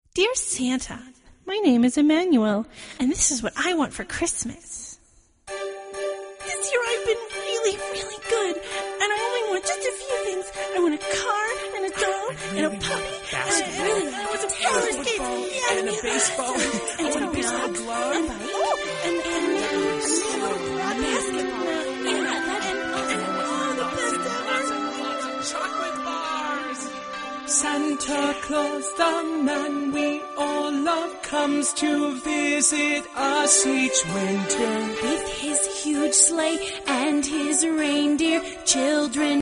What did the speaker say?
Dear Santa, my name is Emmanuel, and this is what I want for Christmas. This year I've been really, really good, and I only want just a few things. I want a car and a doll and a puppy and I want some roller skates and a baseball and a baseball glove and chocolate bars. Santa Claus, the man we all love, comes to visit us each winter. With his huge sleigh and his reindeer, children